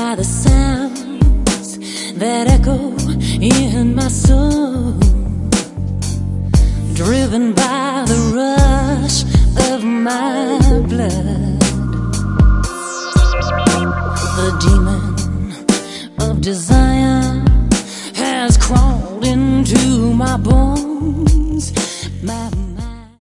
by the sounds that echo in my soul, driven by the rush of my blood. The demon of desire has crawled into my bones.